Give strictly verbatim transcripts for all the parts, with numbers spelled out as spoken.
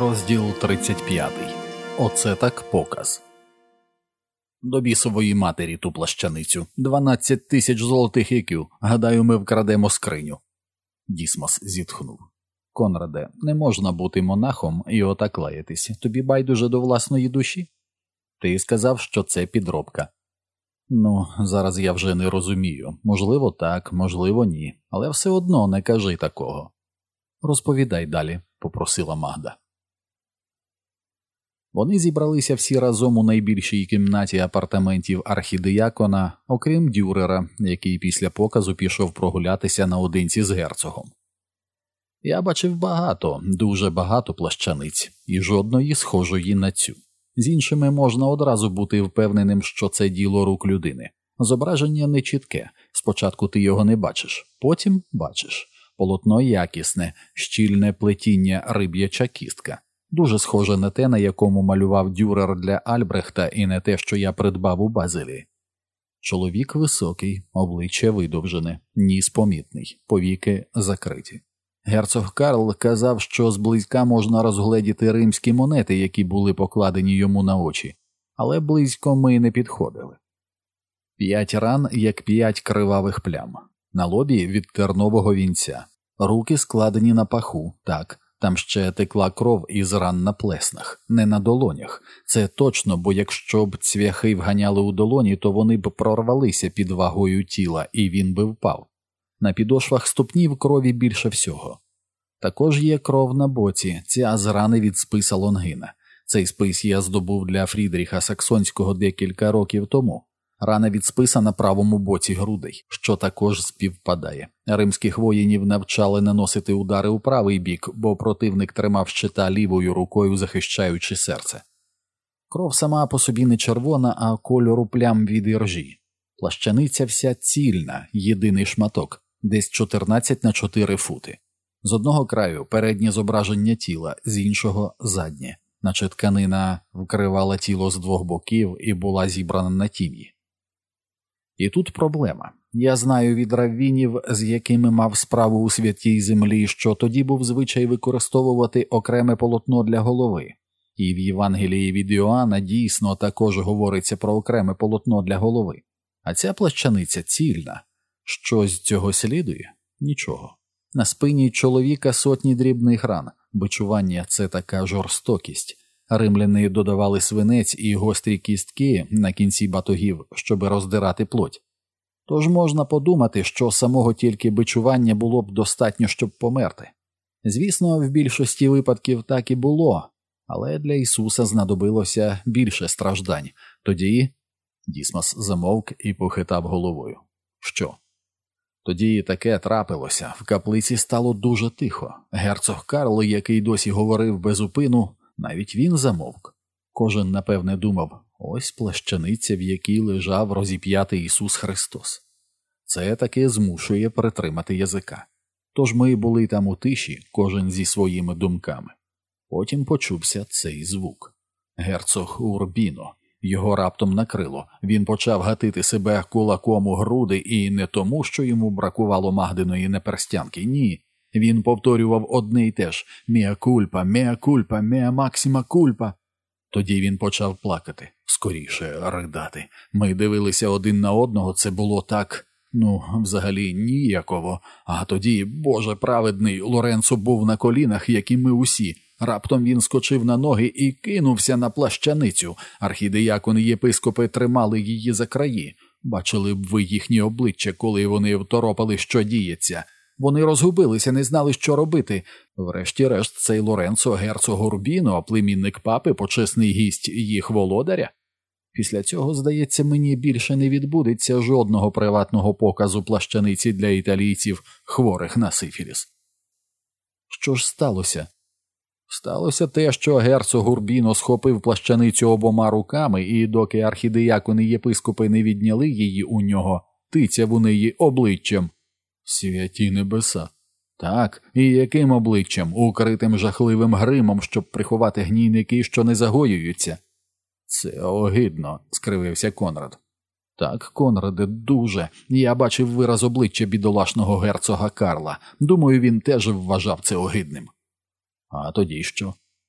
Розділ тридцять п'ятий. Оце так показ. До бісової матері ту плащаницю. Дванадцять тисяч золотих ікю. Гадаю, ми вкрадемо скриню. Дісмос зітхнув. Конраде, не можна бути монахом і отак лаятись. Тобі байдуже до власної душі? Ти сказав, що це підробка. Ну, зараз я вже не розумію. Можливо так, можливо ні. Але все одно не кажи такого. Розповідай далі, попросила Магда. Вони зібралися всі разом у найбільшій кімнаті апартаментів архідиякона, окрім Дюрера, який після показу пішов прогулятися наодинці з герцогом. Я бачив багато, дуже багато плащаниць, і жодної схожої на цю. З іншими можна одразу бути впевненим, що це діло рук людини. Зображення нечітке, спочатку ти його не бачиш, потім бачиш. Полотно якісне, щільне плетіння риб'яча кістка. Дуже схоже на те, на якому малював Дюрер для Альбрехта, і не те, що я придбав у Базелі. Чоловік високий, обличчя видовжене, ніс помітний, повіки закриті. Герцог Карл казав, що зблизька можна розгледіти римські монети, які були покладені йому на очі, але близько ми не підходили. П'ять ран, як п'ять кривавих плям. На лобі від тернового вінця. Руки складені на паху, так. Там ще текла кров із ран на плеснах, не на долонях. Це точно, бо якщо б цвяхи вганяли у долоні, то вони б прорвалися під вагою тіла, і він би впав. На підошвах ступнів крові більше всього. Також є кров на боці, ця з рани від списа Лонгіна. Цей спис я здобув для Фрідріха Саксонського декілька років тому. Рана від списа на правому боці грудей, що також співпадає. Римських воїнів навчали наносити удари у правий бік, бо противник тримав щита лівою рукою, захищаючи серце. Кров сама по собі не червона, а кольору плям від іржі. Плащаниця вся цільна, єдиний шматок, десь чотирнадцять на чотири фути. З одного краю переднє зображення тіла, з іншого – заднє, наче тканина вкривала тіло з двох боків і була зібрана на тім'ї. І тут проблема. Я знаю від раввінів, з якими мав справу у святій землі, що тоді був звичай використовувати окреме полотно для голови. І в Євангелії від Іоанна дійсно також говориться про окреме полотно для голови. А ця плащаниця цільна. Що з цього слідує? Нічого. На спині чоловіка сотні дрібних ран. Бичування – це така жорстокість. Римляни додавали свинець і гострі кістки на кінці батогів, щоби роздирати плоть. Тож можна подумати, що самого тільки бичування було б достатньо, щоб померти. Звісно, в більшості випадків так і було, але для Ісуса знадобилося більше страждань. Тоді Дісмос замовк і похитав головою. Що? Тоді таке трапилося. В каплиці стало дуже тихо. Герцог Карл, який досі говорив без упину, навіть він замовк. Кожен, напевне, думав, ось плащаниця, в якій лежав розіп'ятий Ісус Христос. Це таки змушує притримати язика. Тож ми були там у тиші, кожен зі своїми думками. Потім почувся цей звук. Герцог Урбіно. Його раптом накрило. Він почав гатити себе кулаком у груди, і не тому, що йому бракувало Магдиної неперстянки, ні. Він повторював одне й те ж «Меа кульпа, меа кульпа, меа максима кульпа». Тоді він почав плакати, скоріше ридати. Ми дивилися один на одного, це було так, ну, взагалі ніяково. А тоді, Боже праведний, Лоренцо був на колінах, як і ми усі. Раптом він скочив на ноги і кинувся на плащаницю. Архідиякон і єпископи тримали її за краї. Бачили б ви їхні обличчя, коли вони второпали, що діється. Вони розгубилися, не знали, що робити. Врешті-решт цей Лоренцо герцог Урбіно, племінник папи, почесний гість їх володаря. Після цього, здається, мені більше не відбудеться жодного приватного показу плащаниці для італійців, хворих на сифіліс. Що ж сталося? Сталося те, що герцог Урбіно схопив плащаницю обома руками, і доки архідиякон і єпископи не відняли її у нього, тицяв у неї обличчям. Святі небеса. Так, і яким обличчям? Укритим жахливим гримом, щоб приховати гнійники, що не загоюються. Це огидно, скривився Конрад. Так, Конраде, дуже. Я бачив вираз обличчя бідолашного герцога Карла. Думаю, він теж вважав це огидним. А тоді що?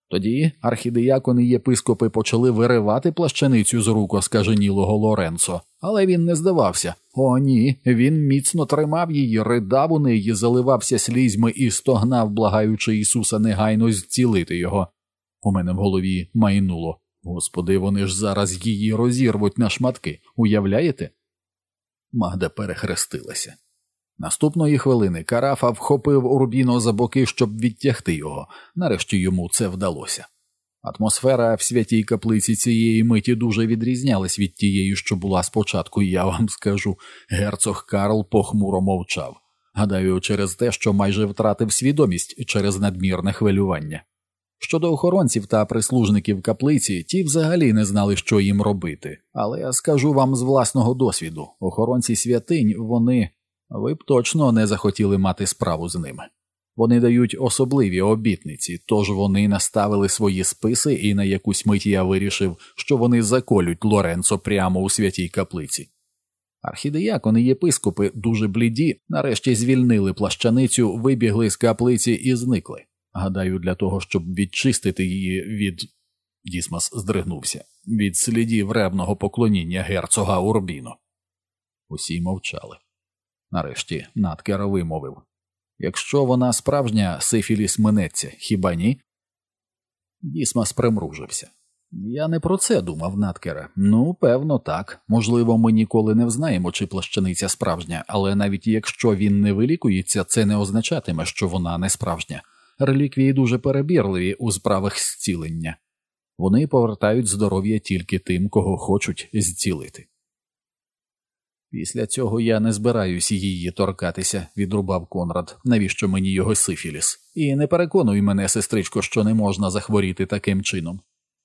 Тоді архідиякон і єпископи почали виривати плащаницю з рук оскаженілого Лоренцо, але він не здавався. О ні, він міцно тримав її, ридав у неї, заливався слізьми і стогнав, благаючи Ісуса негайно зцілити його. У мене в голові майнуло. Господи, вони ж зараз її розірвуть на шматки, уявляєте? Магда перехрестилася. Наступної хвилини Карафа вхопив Урбіно за боки, щоб відтягти його. Нарешті йому це вдалося. Атмосфера в святій каплиці цієї миті дуже відрізнялась від тієї, що була спочатку, я вам скажу. Герцог Карл похмуро мовчав. Гадаю, через те, що майже втратив свідомість через надмірне хвилювання. Щодо охоронців та прислужників каплиці, ті взагалі не знали, що їм робити. Але я скажу вам з власного досвіду, охоронці святинь, вони... Ви б точно не захотіли мати справу з ними. Вони дають особливі обітниці, тож вони наставили свої списи, і на якусь мить я вирішив, що вони заколють Лоренцо прямо у святій каплиці. Архідиякон і єпископи, дуже бліді, нарешті звільнили плащаницю, вибігли з каплиці і зникли. Гадаю, для того, щоб відчистити її від... Дісмас здригнувся. Від слідів ревного поклоніння герцога Урбіно. Усі мовчали. Нарешті Надкер вимовив. Якщо вона справжня, сифіліс минеться, хіба ні? Дісмас примружився. Я не про це думав, Надкере. Ну, певно, так. Можливо, ми ніколи не взнаємо, чи плащаниця справжня, але навіть якщо він не вилікується, це не означатиме, що вона не справжня. Реліквії дуже перебірливі у справах зцілення. Вони повертають здоров'я тільки тим, кого хочуть зцілити. Після цього я не збираюсь її торкатися, відрубав Конрад. Навіщо мені його сифіліс? І не переконуй мене, сестричко, що не можна захворіти таким чином.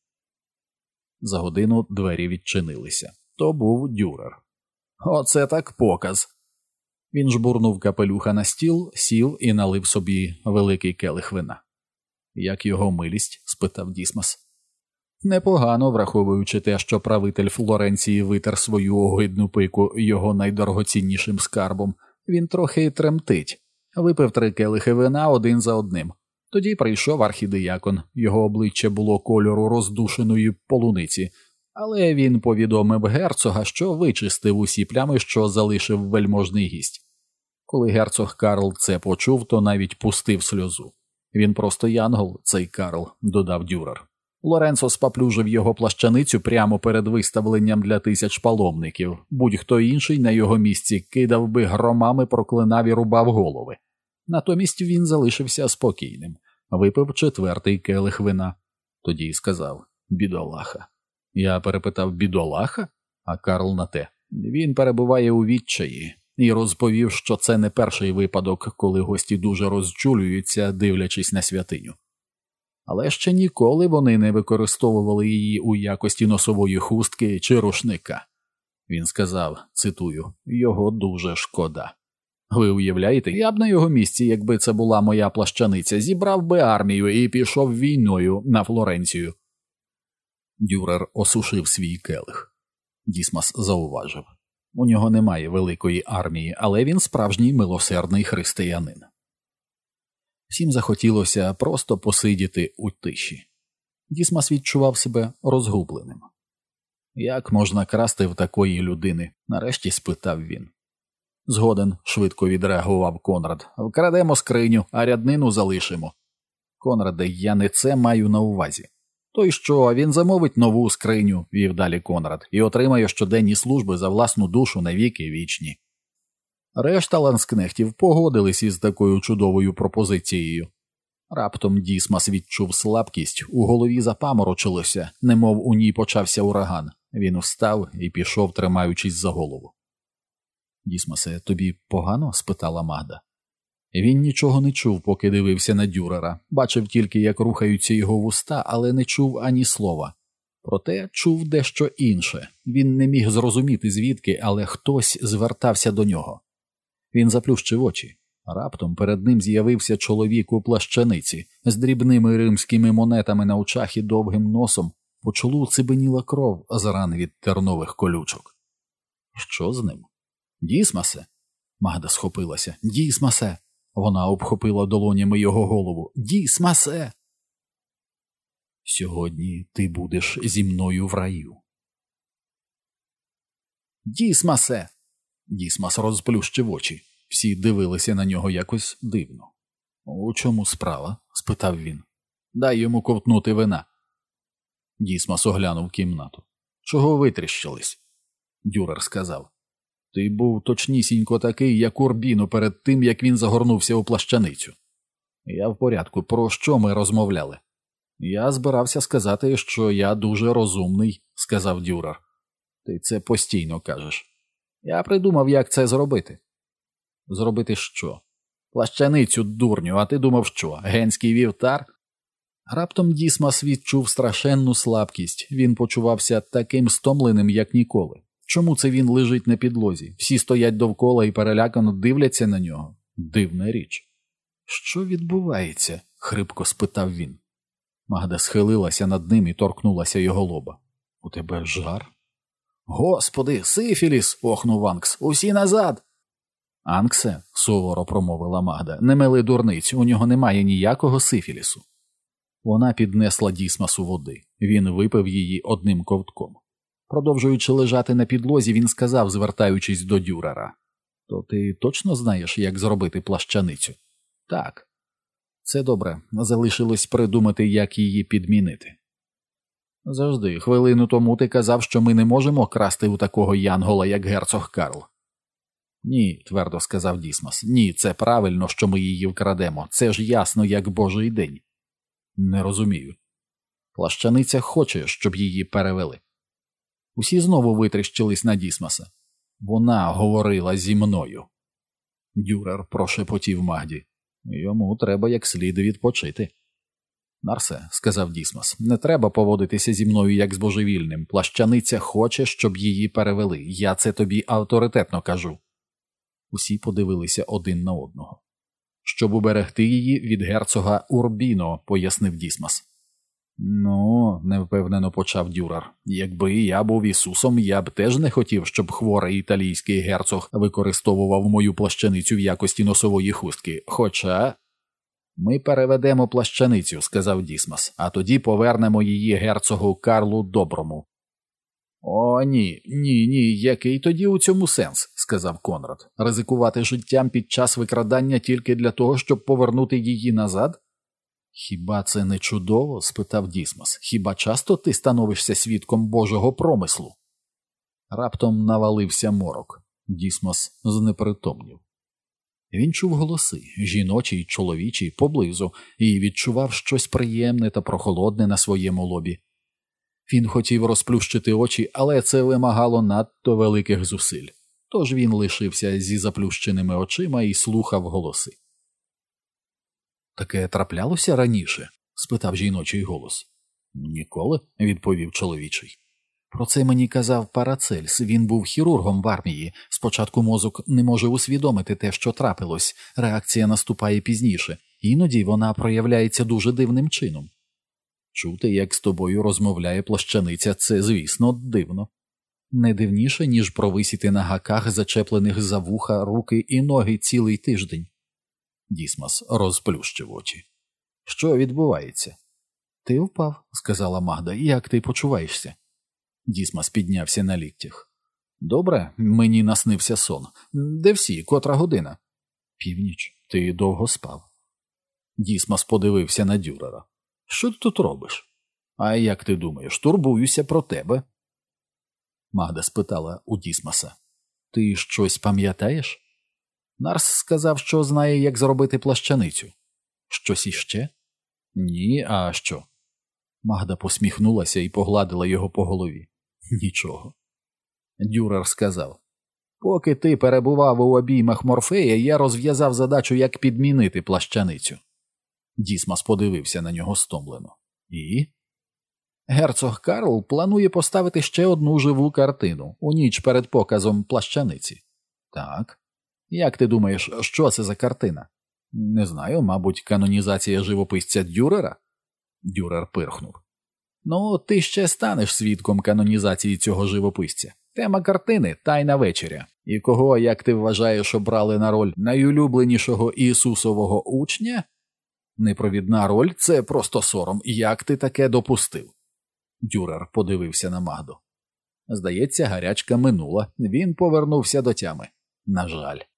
За годину двері відчинилися. То був Дюрер. Оце так показ. Він жбурнув капелюха на стіл, сів і налив собі великий келих вина. Як його милість? Спитав Дісмас. Непогано, враховуючи те, що правитель Флоренції витер свою огидну пику його найдорогоціннішим скарбом. Він трохи тремтить. Випив три келихи вина один за одним. Тоді прийшов архідиякон. Його обличчя було кольору роздушеної полуниці. Але він повідомив герцога, що вичистив усі плями, що залишив вельможний гість. Коли герцог Карл це почув, то навіть пустив сльозу. Він просто янгол, цей Карл, додав Дюрер. Лоренцо спаплюжив його плащаницю прямо перед виставленням для тисяч паломників. Будь-хто інший на його місці кидав би громами, проклинав і рубав голови. Натомість він залишився спокійним. Випив четвертий келих вина. Тоді сказав «Бідолаха». Я перепитав «Бідолаха?» А Карл на те. Він перебуває у відчаї і розповів, що це не перший випадок, коли гості дуже розчулюються, дивлячись на святиню. Але ще ніколи вони не використовували її у якості носової хустки чи рушника. Він сказав, цитую, «Його дуже шкода». Ви уявляєте, я б на його місці, якби це була моя плащаниця, зібрав би армію і пішов війною на Флоренцію. Дюрер осушив свій келих. Дісмас зауважив. У нього немає великої армії, але він справжній милосердний християнин. Всім захотілося просто посидіти у тиші. Дісмас відчував себе розгубленим. «Як можна красти в такої людини?» – нарешті спитав він. «Згоден», – швидко відреагував Конрад. «Вкрадемо скриню, а ряднину залишимо». «Конраде, я не це маю на увазі». «То й що, він замовить нову скриню», – вів далі Конрад, «і отримає щоденні служби за власну душу на віки вічні». Решта ланскнехтів погодились із такою чудовою пропозицією. Раптом Дісмас відчув слабкість, у голові запаморочилося, немов у ній почався ураган. Він встав і пішов, тримаючись за голову. «Дісмасе, тобі погано?» – спитала Магда. Він нічого не чув, поки дивився на Дюрера. Бачив тільки, як рухаються його вуста, але не чув ані слова. Проте чув дещо інше. Він не міг зрозуміти звідки, але хтось звертався до нього. Він заплющив очі. Раптом перед ним з'явився чоловік у плащаниці, з дрібними римськими монетами на очах і довгим носом. По чолу цибеніла кров з ран від тернових колючок. Що з ним? «Дісмасе!» Магда схопилася. «Дісмасе!» Вона обхопила долонями його голову. «Дісмасе!» Сьогодні ти будеш зі мною в раю. Дісмасе! Дісмас розплющив очі. Всі дивилися на нього якось дивно. У чому справа? Спитав він. Дай йому ковтнути вина. Дісмас оглянув кімнату. Чого витріщились? Дюрер сказав. Ти був точнісінько такий, як Урбіно перед тим, як він загорнувся у плащаницю. Я в порядку. Про що ми розмовляли? Я збирався сказати, що я дуже розумний, сказав Дюрер. Ти це постійно кажеш. Я придумав, як це зробити. Зробити що? Плащаницю, дурню, а ти думав що? Генський вівтар? Раптом Дісмас відчув страшенну слабкість. Він почувався таким стомленим, як ніколи. Чому це він лежить на підлозі? Всі стоять довкола і перелякано дивляться на нього. Дивна річ. Що відбувається? Хрипко спитав він. Магда схилилася над ним і торкнулася його лоба. У тебе жар? Господи, сифіліс! Охнув Анкс. Усі назад! Анксе, суворо промовила Магда, не мили дурниць, у нього немає ніякого сифілісу. Вона піднесла Дісмасу води. Він випив її одним ковтком. Продовжуючи лежати на підлозі, він сказав, звертаючись до Дюрера. То ти точно знаєш, як зробити плащаницю? Так. Це добре. Залишилось придумати, як її підмінити. Завжди. Хвилину тому ти казав, що ми не можемо красти у такого янгола, як герцог Карл. Ні, твердо сказав Дісмас. Ні, це правильно, що ми її вкрадемо. Це ж ясно, як божий день. Не розумію. Плащаниця хоче, щоб її перевели. Усі знову витріщились на Дісмаса. Вона говорила зі мною. Дюрер прошепотів Магді. Йому треба як слід відпочити. Нарсе, сказав Дісмас, не треба поводитися зі мною як з божевільним. Плащаниця хоче, щоб її перевели. Я це тобі авторитетно кажу. Усі подивилися один на одного. Щоб уберегти її від герцога Урбіно, пояснив Дісмас. Ну, невпевнено почав Дюрер. Якби я був Ісусом, я б теж не хотів, щоб хворий італійський герцог використовував мою плащаницю в якості носової хустки. Хоча... Ми переведемо плащаницю, сказав Дісмас, а тоді повернемо її герцогу Карлу Доброму. О, ні, ні, ні, який тоді у цьому сенс, сказав Конрад. Ризикувати життям під час викрадання тільки для того, щоб повернути її назад? Хіба це не чудово? Спитав Дісмас. Хіба часто ти становишся свідком Божого промислу? Раптом навалився морок. Дісмас знепритомнів. Він чув голоси, жіночі й чоловічі, поблизу, і відчував щось приємне та прохолодне на своєму лобі. Він хотів розплющити очі, але це вимагало надто великих зусиль. Тож він лишився зі заплющеними очима і слухав голоси. «Таке траплялося раніше?» – спитав жіночий голос. «Ніколи», – відповів чоловічий. «Про це мені казав Парацельс, він був хірургом в армії. Спочатку мозок не може усвідомити те, що трапилось, реакція наступає пізніше, іноді вона проявляється дуже дивним чином». Чути, як з тобою розмовляє плащаниця, це, звісно, дивно. Не дивніше, ніж провисіти на гаках, зачеплених за вуха, руки і ноги цілий тиждень. Дісмас розплющив очі. «Що відбувається?» «Ти впав», – сказала Магда. «Як ти почуваєшся?» Дісмас піднявся на ліктях. «Добре, мені наснився сон. Де всі? Котра година?» «Північ. Ти довго спав». Дісмас подивився на Дюрера. «Що ти тут робиш?» «А як ти думаєш, турбуюся про тебе?» Магда спитала у Дісмаса. «Ти щось пам'ятаєш?» Нарс сказав, що знає, як зробити плащаницю. «Щось іще?» «Ні, а що?» Магда посміхнулася і погладила його по голові. «Нічого». Дюрер сказав. «Поки ти перебував у обіймах Морфея, я розв'язав задачу, як підмінити плащаницю». Дісмас подивився на нього стомлено. «І?» «Герцог Карл планує поставити ще одну живу картину, у ніч перед показом плащаниці». «Так. Як ти думаєш, що це за картина?» «Не знаю, мабуть, канонізація живописця Дюрера?» Дюрер пирхнув. «Ну, ти ще станеш свідком канонізації цього живописця. Тема картини – Тайна вечеря. І кого, як ти вважаєш, обрали на роль найулюбленішого Ісусового учня?» Непровідна роль – це просто сором. Як ти таке допустив? Дюрер подивився на Магду. Здається, гарячка минула. Він повернувся до тями. На жаль.